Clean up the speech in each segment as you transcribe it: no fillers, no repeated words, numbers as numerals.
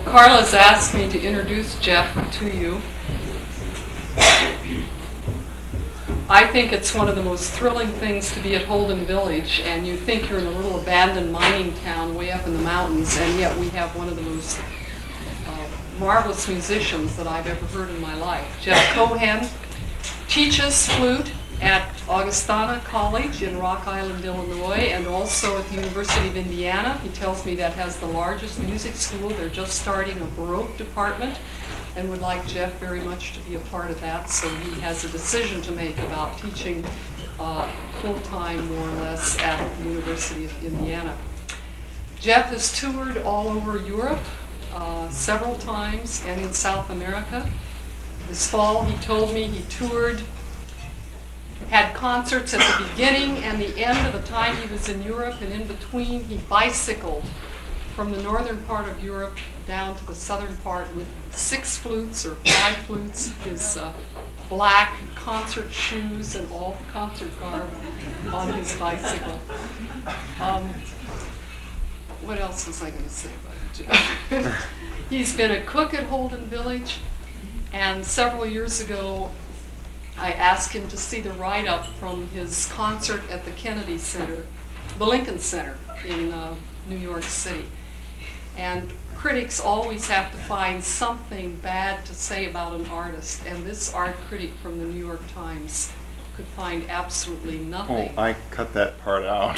Carla's asked me to introduce Jeff to you. I think it's one of the most thrilling things to be at Holden Village, and you think you're in a little abandoned mining town way up in the mountains, and yet we have one of the most marvelous musicians that I've ever heard in my life. Jeff Cohen teaches flute at Augustana College in Rock Island, Illinois, and also at the University of Indiana. He tells me that has the largest music school. They're just starting a Baroque department and would like Jeff very much to be a part of that, so he has a decision to make about teaching full-time, more or less, at the University of Indiana. Jeff has toured all over Europe several times and in South America. This fall, he told me he toured, had concerts at the beginning and the end of the time he was in Europe, and in between he bicycled from the northern part of Europe down to the southern part with 6 flutes or 5 flutes, his black concert shoes and all concert garb on his bicycle. What else was I going to say about Jeff? He's been a cook at Holden Village, and several years ago I asked him to see the write-up from his concert at the Kennedy Center, the Lincoln Center in New York City. And critics always have to find something bad to say about an artist, and this art critic from the New York Times could find absolutely nothing. Oh, I cut that part out.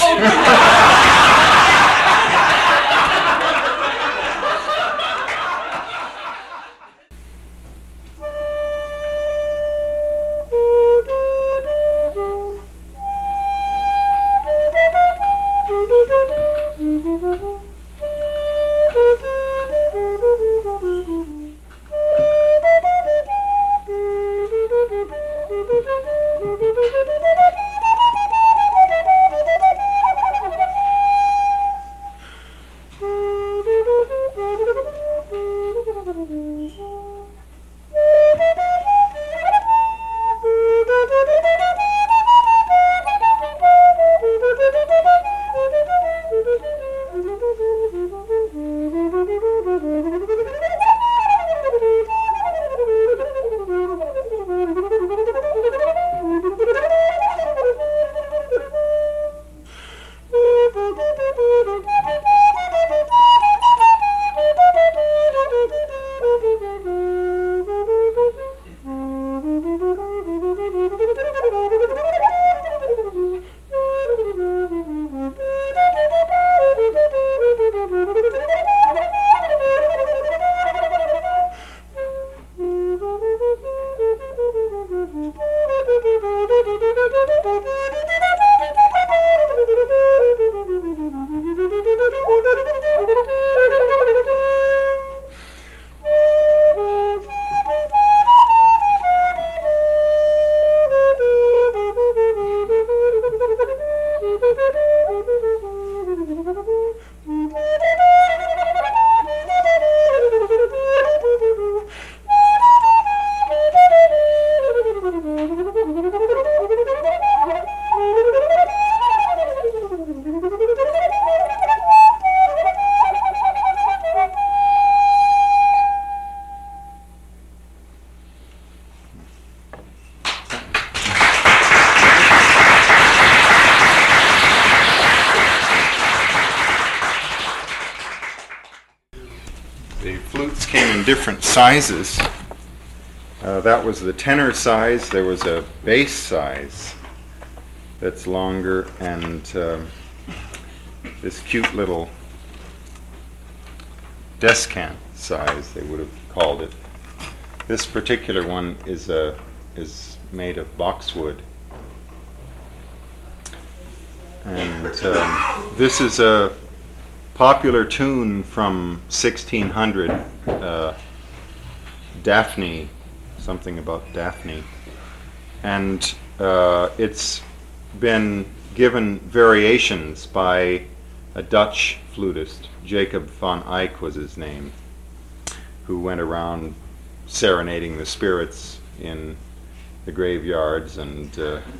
Different sizes. That was the tenor size. There was a bass size that's longer, and this cute little descant size, they would have called it. This particular one is made of boxwood, and this is a popular tune from 1600, Daphne, something about Daphne, and it's been given variations by a Dutch flutist, Jacob van Eyck was his name, who went around serenading the spirits in the graveyards, and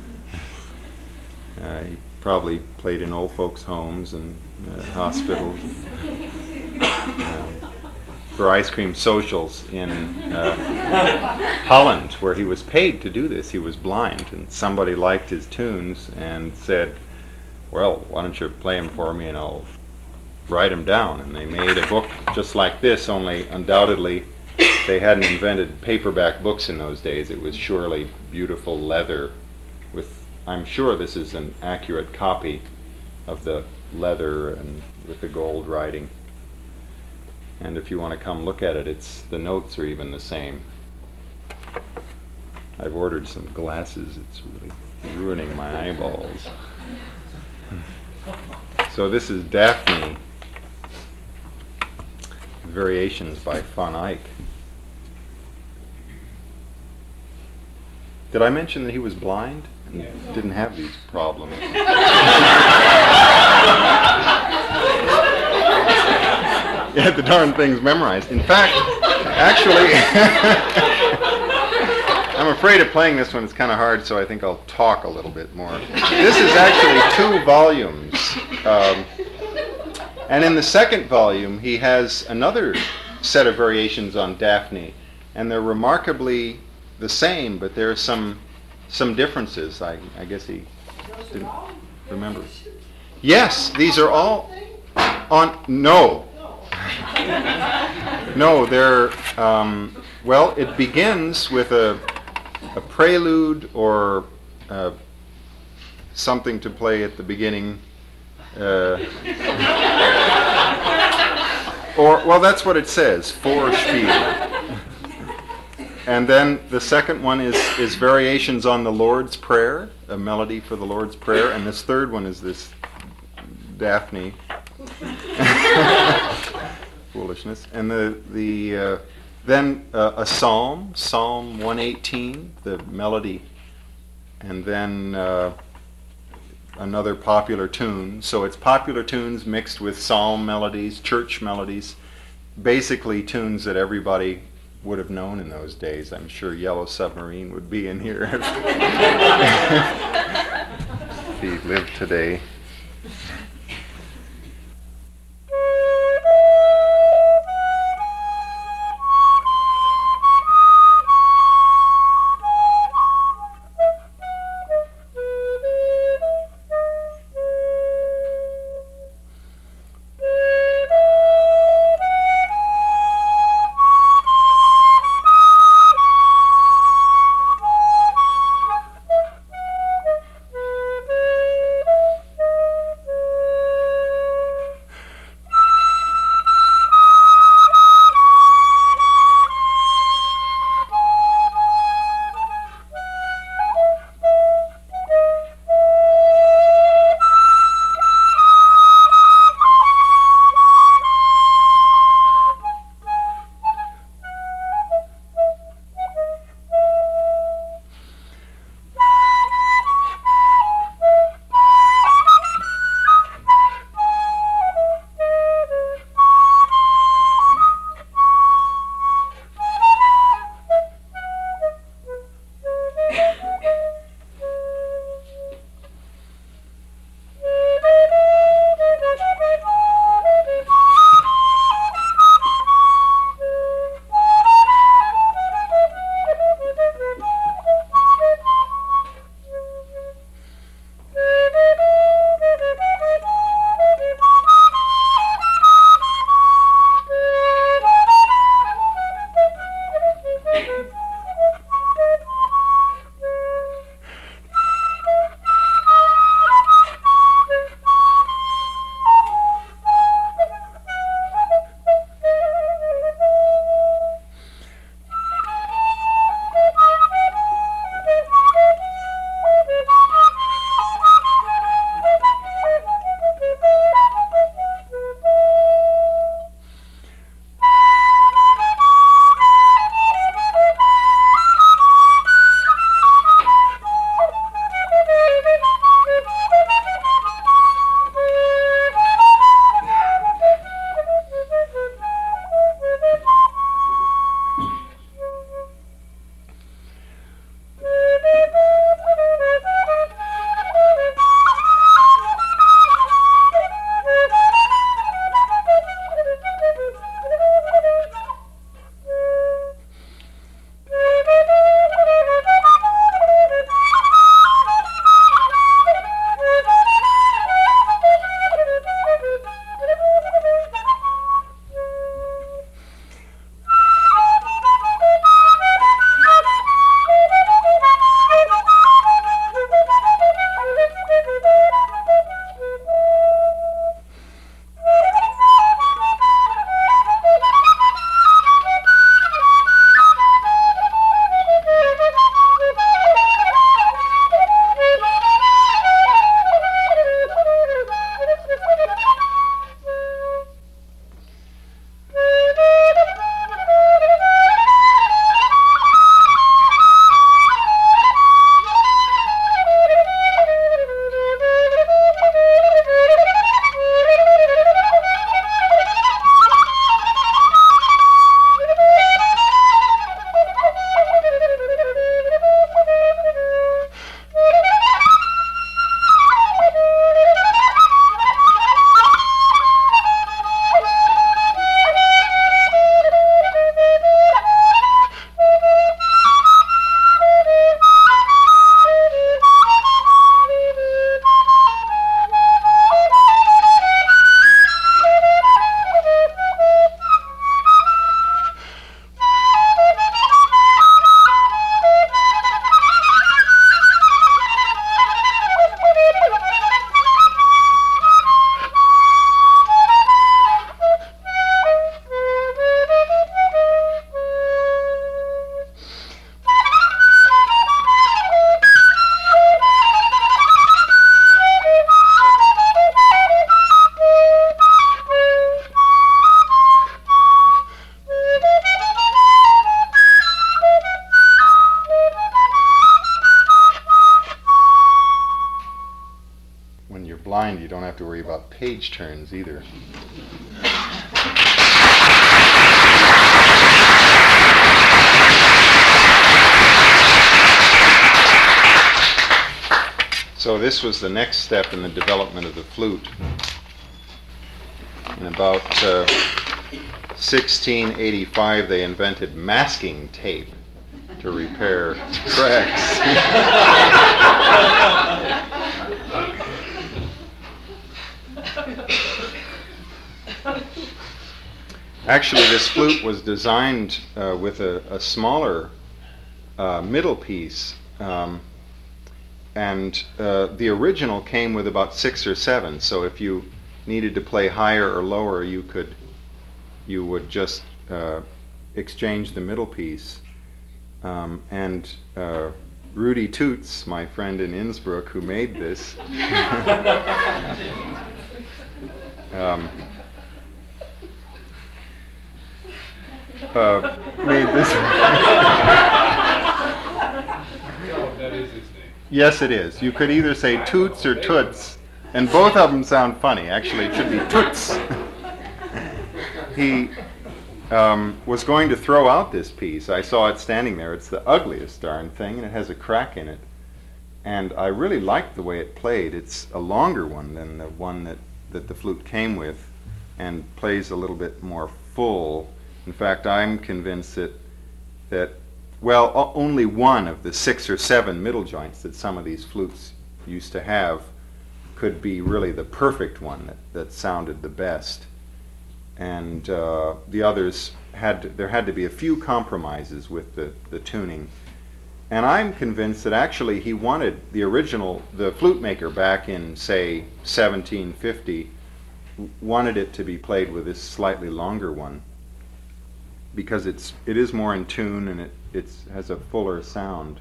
he probably played in old folks' homes and hospitals. for ice cream socials in Holland, where he was paid to do this. He was blind, and somebody liked his tunes and said, well, why don't you play them for me and I'll write them down. And they made a book just like this, only undoubtedly they hadn't invented paperback books in those days. It was surely beautiful leather with, I'm sure this is an accurate copy of the leather and with the gold writing. And if you want to come look at it, the notes are even the same. I've ordered some glasses. It's really ruining my eyeballs. So this is Daphne, Variations by Van Eyck. Did I mention that he was blind and didn't have these problems? He had the darn things memorized. In fact, actually, I'm afraid of playing this one. It's kind of hard, so I think I'll talk a little bit more. This is actually 2 volumes. And in the second volume, he has another set of variations on Daphne. And they're remarkably the same, but there are some differences. I guess he didn't remember. Yes, these are all on... No. No, they're... well, it begins with a prelude or something to play at the beginning. Or, well, that's what it says, Vorspiel. And then the second one is Variations on the Lord's Prayer, a melody for the Lord's Prayer. And this third one is this Daphne foolishness. And then a psalm, Psalm 118, the melody. And then another popular tune. So it's popular tunes mixed with psalm melodies, church melodies, basically tunes that everybody would have known in those days. I'm sure Yellow Submarine would be in here if he lived today. have to worry about page turns either. So this was the next step in the development of the flute. In about 1685, they invented masking tape to repair cracks. Actually, this flute was designed with a smaller middle piece. And the original came with about 6 or 7. So if you needed to play higher or lower, you would just exchange the middle piece. And Rudy Toots, my friend in Innsbruck, who made this, made this. That is his name. Yes, it is. You could either say Toots or Toots, and both of them sound funny. Actually, it should be Toots. He was going to throw out this piece. I saw it standing there. It's the ugliest darn thing, and it has a crack in it. And I really liked the way it played. It's a longer one than the one that the flute came with, and plays a little bit more full. In fact, I'm convinced that only one of the 6 or 7 middle joints that some of these flutes used to have could be really the perfect one that sounded the best. And the others there had to be a few compromises with the tuning. And I'm convinced that actually he wanted the flute maker back in, say, 1750, wanted it to be played with this slightly longer one, because it is more in tune and it has a fuller sound.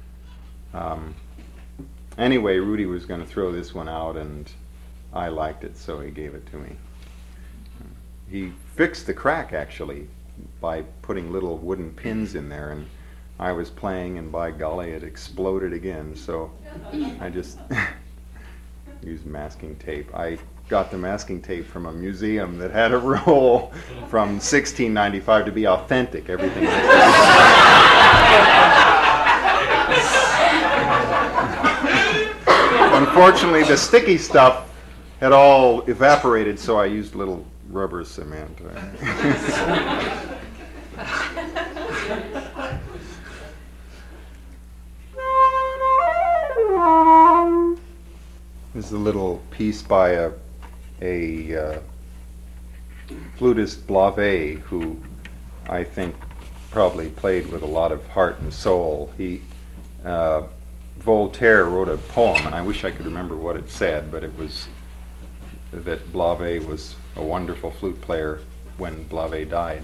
Anyway, Rudy was going to throw this one out, and I liked it, so he gave it to me. He fixed the crack, actually, by putting little wooden pins in there, and I was playing, and by golly, it exploded again, so I just used masking tape. I got the masking tape from a museum that had a roll from 1695 to be authentic. Everything Unfortunately, the sticky stuff had all evaporated, so I used little rubber cement. This is a little piece by a flutist, Blavet, who I think probably played with a lot of heart and soul. Voltaire wrote a poem, and I wish I could remember what it said, but it was that Blavet was a wonderful flute player when Blavet died.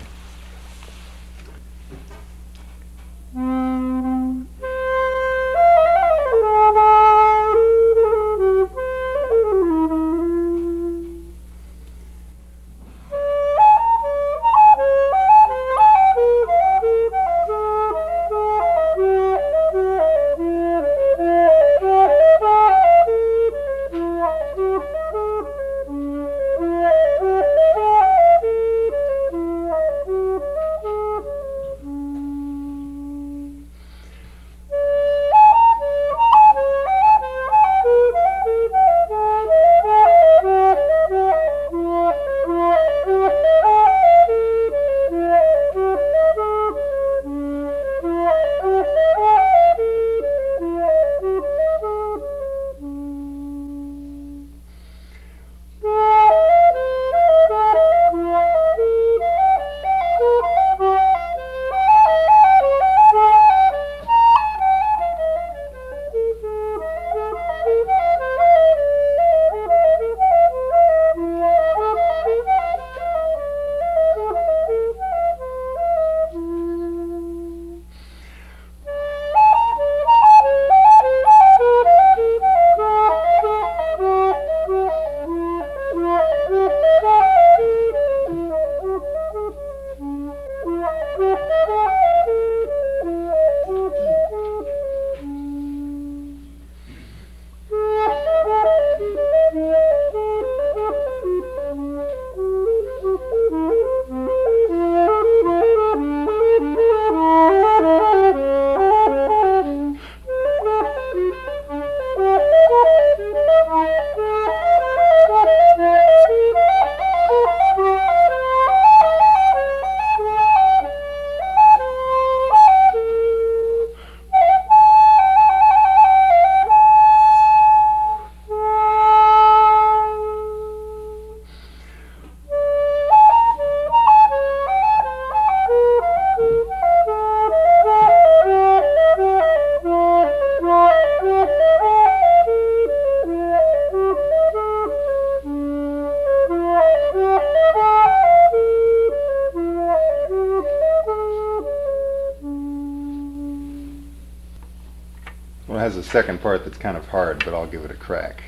has a second part that's kind of hard, but I'll give it a crack.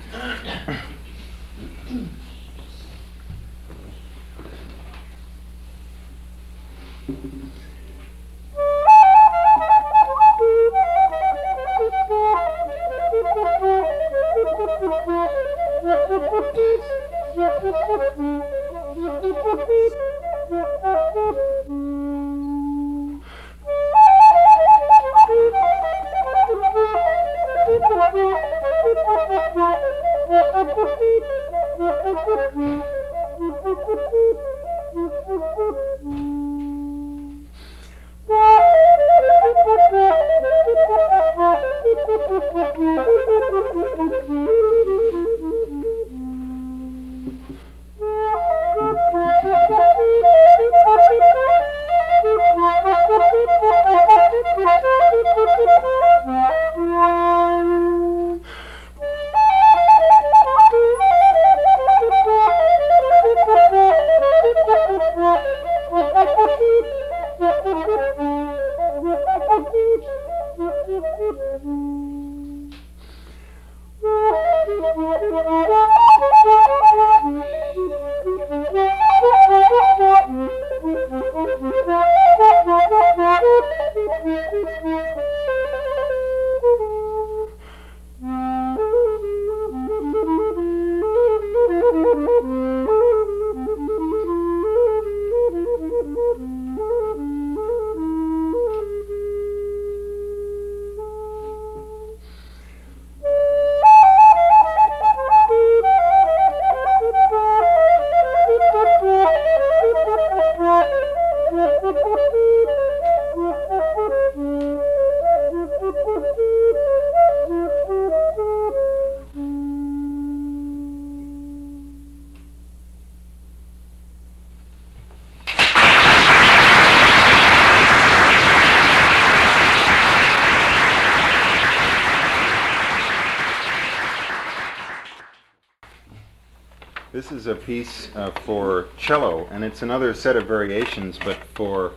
This is a piece for cello, and it's another set of variations, but for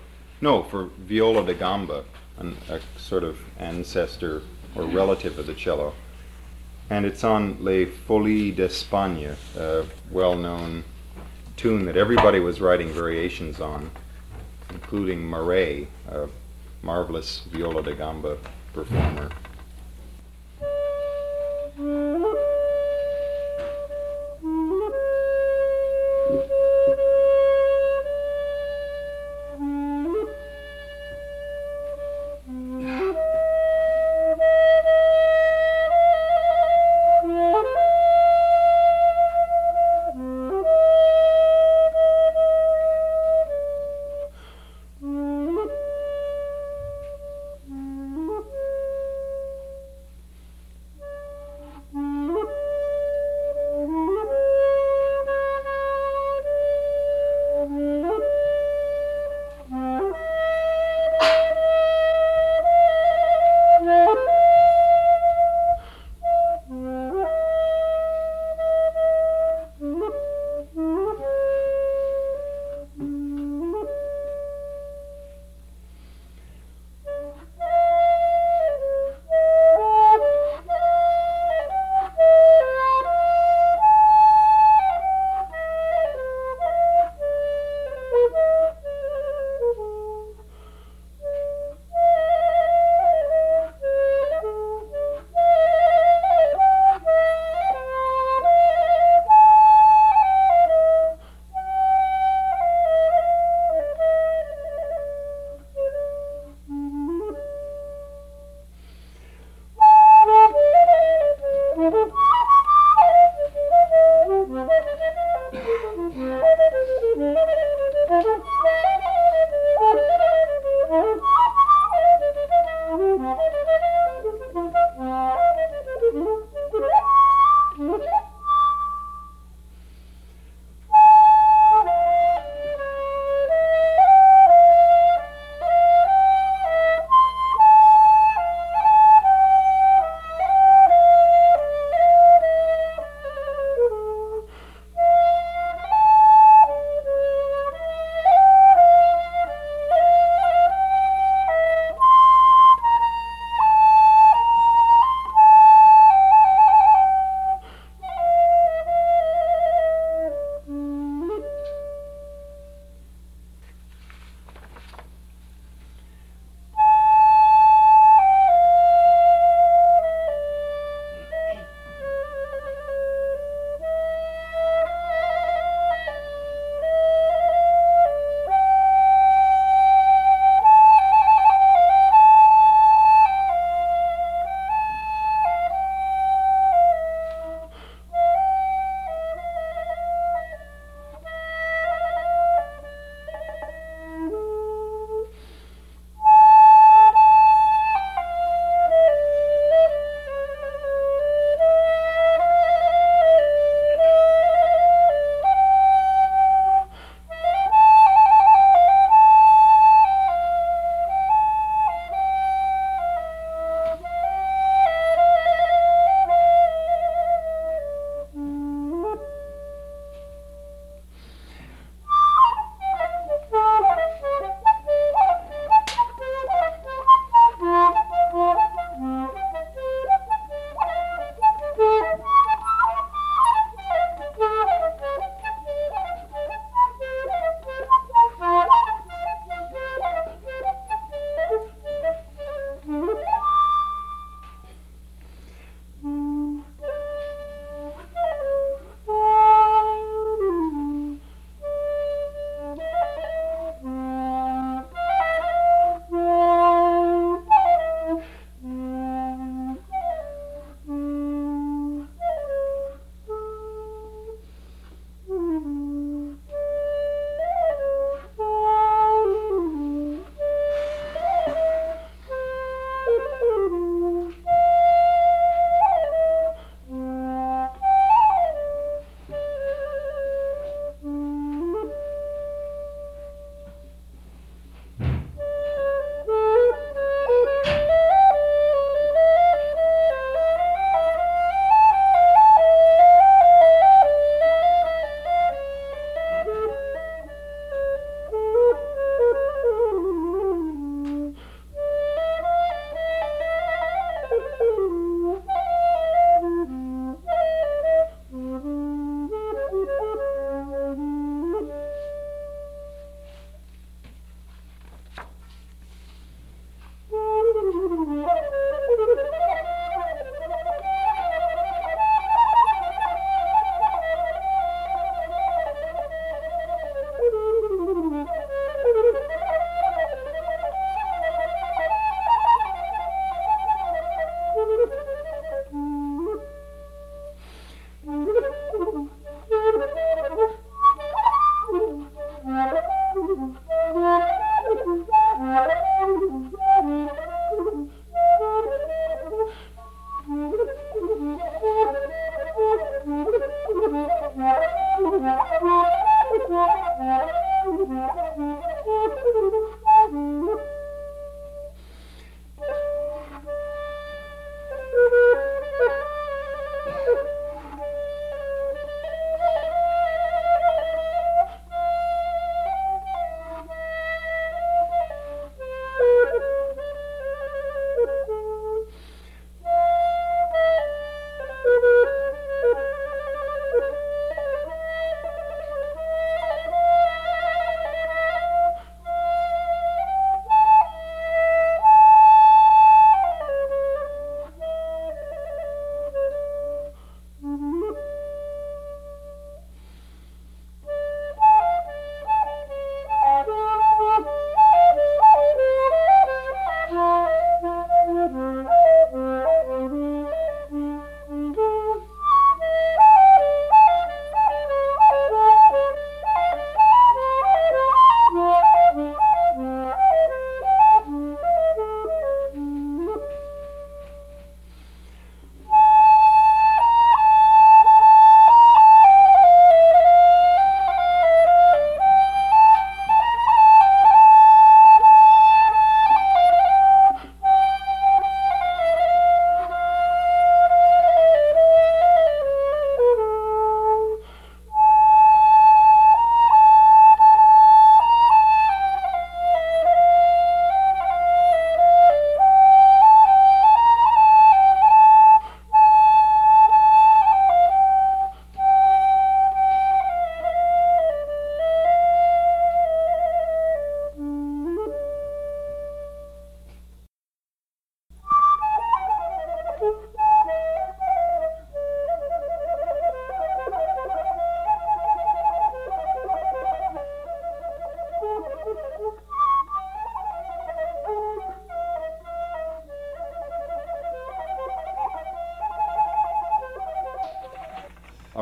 viola da gamba, a sort of ancestor or relative of the cello. And it's on Les Folies d'Espagne, a well-known tune that everybody was writing variations on, including Marais, a marvelous viola da gamba performer.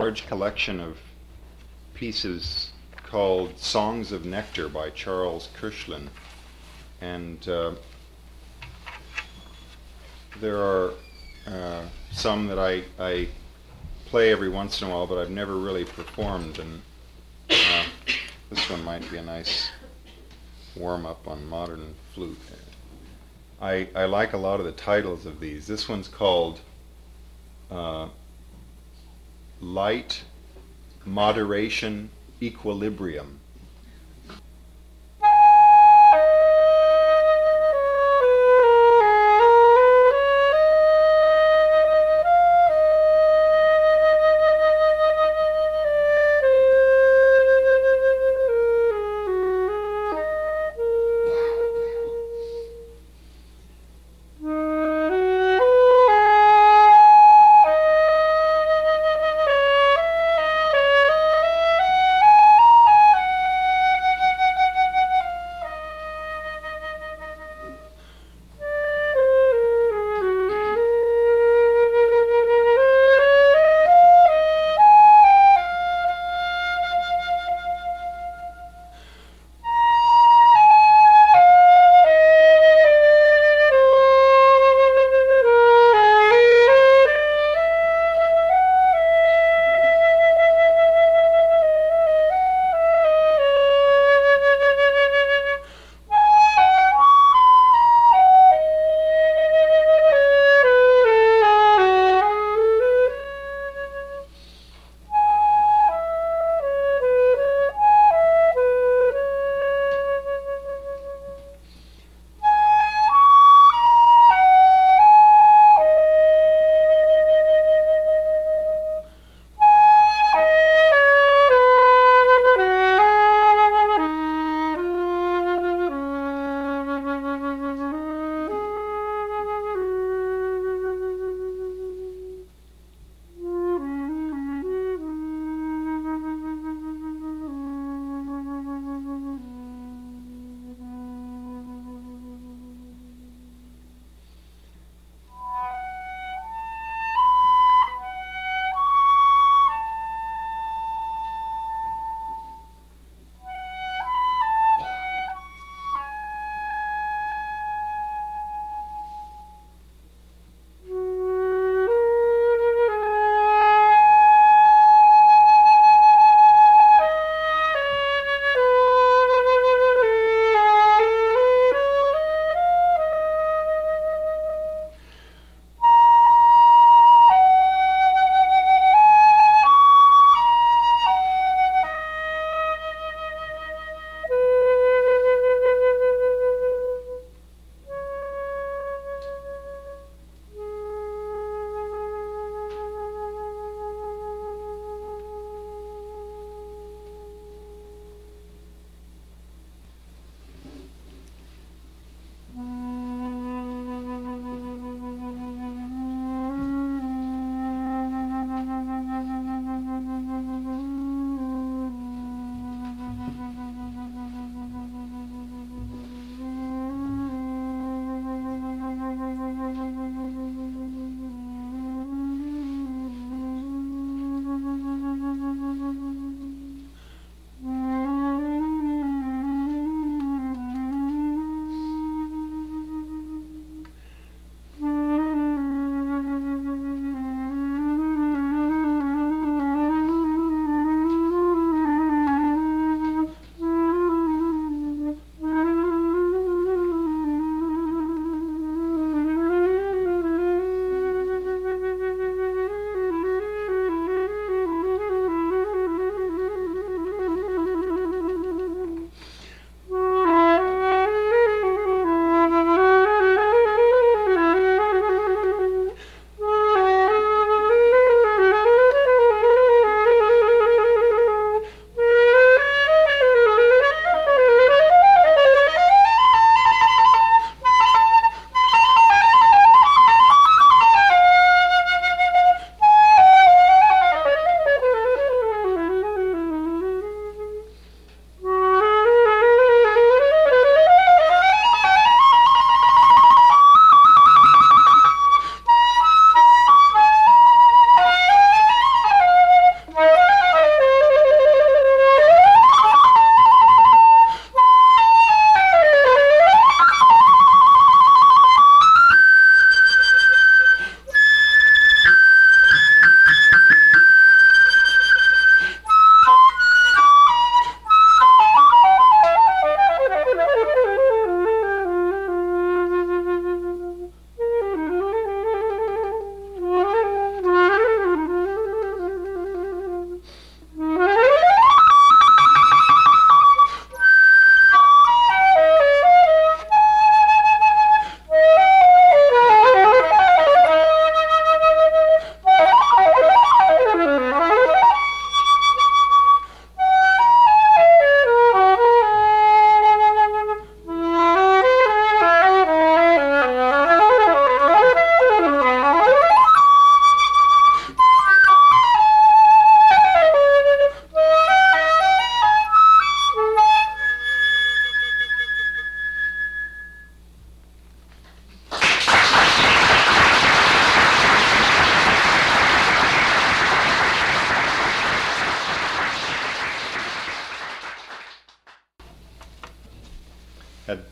large collection of pieces called Songs of Nectar by Charles Kirschlin. And there are some that I play every once in a while, but I've never really performed. And this one might be a nice warm-up on modern flute. I like a lot of the titles of these. This one's called Light, Moderation, Equilibrium.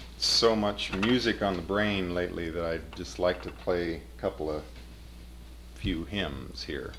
so much music on the brain lately that I'd just like to play a few hymns here.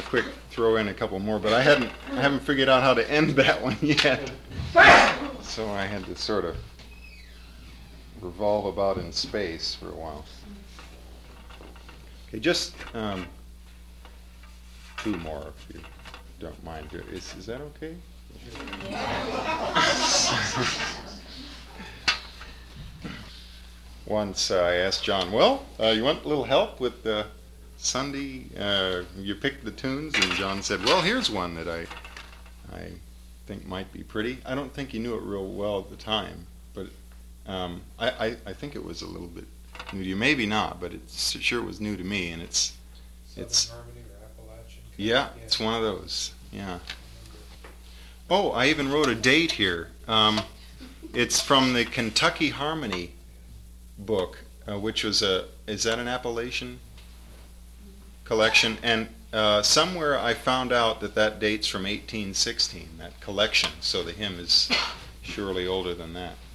quick throw in a couple more, but I haven't figured out how to end that one yet. So I had to sort of revolve about in space for a while. Okay, just two more if you don't mind. Is that okay? Once I asked John, well, you want a little help with Sunday? You picked the tunes, and John said, well, here's one that I think might be pretty. I don't think he knew it real well at the time, but I think it was a little bit new to you. Maybe not, but it sure was new to me, and it's Southern Harmony or Appalachian. yeah, it's one of those. Yeah. Oh, I even wrote a date here. It's from the Kentucky Harmony book, which was is that an Appalachian collection? And somewhere I found out that dates from 1816, that collection. So the hymn is surely older than that.